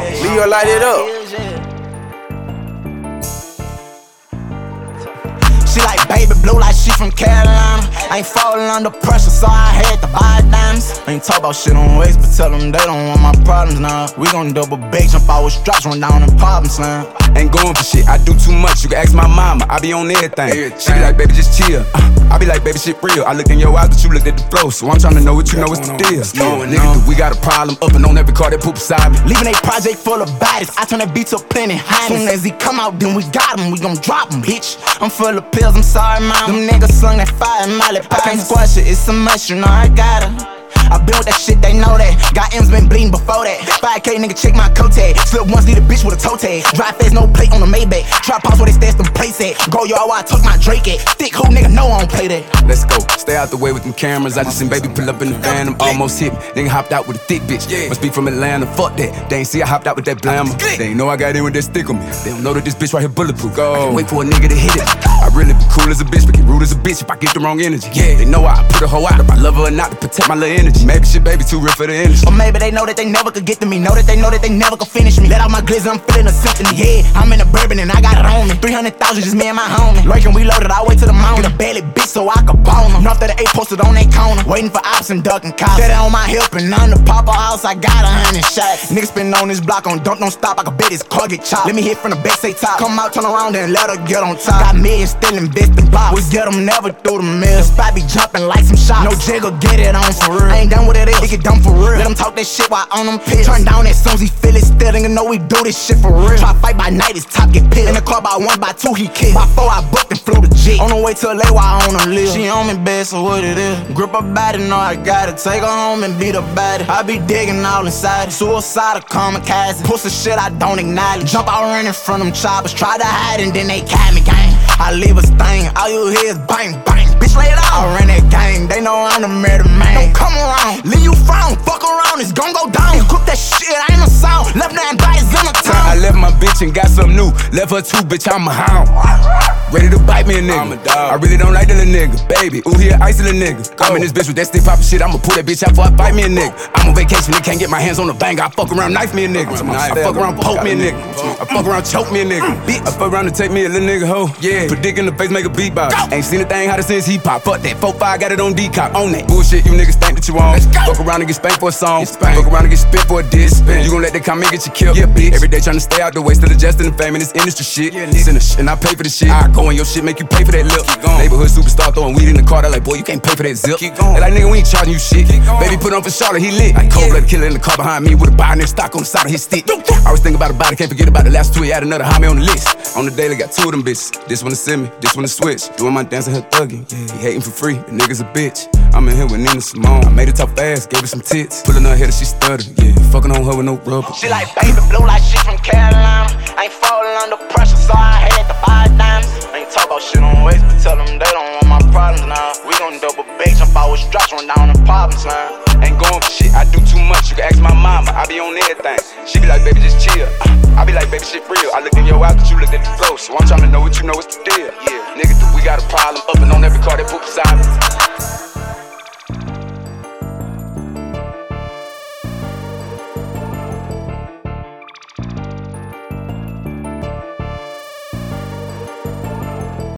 Leo, light it up. She like baby blue like she from Carolina. Ain't falling under pressure, so I had to buy diamonds. Ain't talk about shit on waist, but tell them they don't want my problems now. We gon' double back, jump out with straps, run down in problem slam. Ain't going for shit, I do too much, you can ask my mama, I be on everything. She be like, baby, just chill. I be like, baby, shit real. I look in your eyes, but you looked at the flow, so I'm tryna know what you know, what's the deal. Nigga, we got a problem up and on every car that poop beside me. Leaving a project full of bodies, I turn that beat to plenty highness. Soon as he come out, then we got him, we gon' drop him, bitch. I'm full of pills, I'm sorry, mama. Them niggas slung that fire in my lip. I can't squash it, it's a mess, you know I got her. I been with that shit, they know that. Got M's been bleeding before that. 5K nigga, check my coat tag. Slip once, leave a bitch with a toe tag. Drive fast, no plate on the Maybach. Trap house where they stash them plates at. Go yard where I tuck my Drake at. Thick hoe nigga, know I don't play that. Let's go, stay out the way with them cameras. I just seen baby pull up in the van, I'm almost hit me. Nigga hopped out with a thick bitch. Must be from Atlanta, fuck that. They ain't see I hopped out with that blammer. They ain't know I got in with that stick on me. They don't know that this bitch right here bulletproof. Go. I can't wait for a nigga to hit it. I really be cool as a bitch, but get rude as a bitch if I get the wrong energy. They know I put a hoe out if I love her or not to protect my little energy. Maybe shit, baby, too real for the industry. Or maybe they know that they never could get to me. Know that they never could finish me. Let out my glizzy, I'm feeling a symphony. Yeah, I'm in a bourbon and I got it on me. 300,000 just me and my homie. Lurking, we loaded, I wait till the morning. Get a belly bitch so I could bone them. North of the 8 posted on they corner. Waiting for ops and ducking cops. Set it on my hip and on the Papa house, I got 100 shots. Niggas been on this block on don't stop. I could bet his car get chopped. Let me hit from the back, say top. Come out, turn around and let her get on top. Got millions still investing blocks. We get them never through the mill. The spot be jumping like some shots. No jigger, get it on for real. I ain't done with it get done for real. Let them talk that shit while on them pills. Turn down as soon as he feel it still. Nigga know we do this shit for real. Try fight by night, his top get pissed. In the car by 1, by 2 he killed. By 4 I booked and flew the G. On the way to LA while I on the live. She on me bed, so what it is. Grip her body, know I gotta take her home and beat her body. I be digging all inside it. Suicidal, kamikaze. Pussy shit I don't acknowledge. Jump out running from them choppers. Try to hide and then they catch me, gang. I leave a stain, all you hear is bang, bang. Bitch, lay it out. I run that gang, they know I'm the murder man. Don't come around, leave you frown. Fuck around, it's gon' go down. Cook that shit, I ain't a sound. Left 9 bodies in the town. I left my bitch and got something new. Left her too, bitch, I'm a hound. Ready to bite me a nigga. I'm a dog. I really don't like that little nigga, baby. Ooh, he a icy little nigga. I'm in this bitch with that stick poppin' shit. I'ma pull that bitch out before I bite me a nigga. I'm on vacation, they can't get my hands on the banger. I fuck around, knife me a nigga. I fuck around, poke me a nigga. I fuck around, choke me a nigga. I fuck around to take me a little nigga hoe. Yeah, put dick in the face, make a beatbox. Ain't seen a thing hotter since he pop. Fuck that, 4-5, got it on decop. On that bullshit, you niggas think that you on. Fuck around and get spanked for a song. Fuck around and get spit for a diss. You gon' let that comment get you killed. Yeah, bitch. Every day tryna stay out the way, still adjusting the fame in this industry shit. And I pay for the shit. I go in your shit, make you pay for that lip. Neighborhood superstar throwing weed in the car. They like, boy, you can't pay for that zip. They like, nigga, we ain't charging you shit. Baby put on for Charlotte, he lit. Like cold-blooded killer in the car behind me with a binary stock on the side of his stick. I always think about a body, can't forget about the last 2. He had another homie on the list. On the daily, got 2 of them bitches. This one to send me, this one to switch. Doing my dance and her thugging. He hating for free, the nigga's a bitch. I'm in here with Nina Simone. I made it talk fast, gave her some tits. Pulling her head and she stuttered. Yeah, fucking on her with no rubber. She like baby blue like she from Carolina. Ain't falling under pressure, so I had to buy diamonds. Ain't talk about shit on waist, but tell them they don't want my problems now. We gon' double back, jump out with straps, run down in problems now. Ain't going for shit, I do too much, you can ask my mama, I be on everything. She be like, baby, just chill. I be like, baby, shit real. I look in your eyes, but you looked at the flow, so I'm tryna know what you know, what's the deal. Yeah, nigga, we got a problem up and on every car that poop beside me.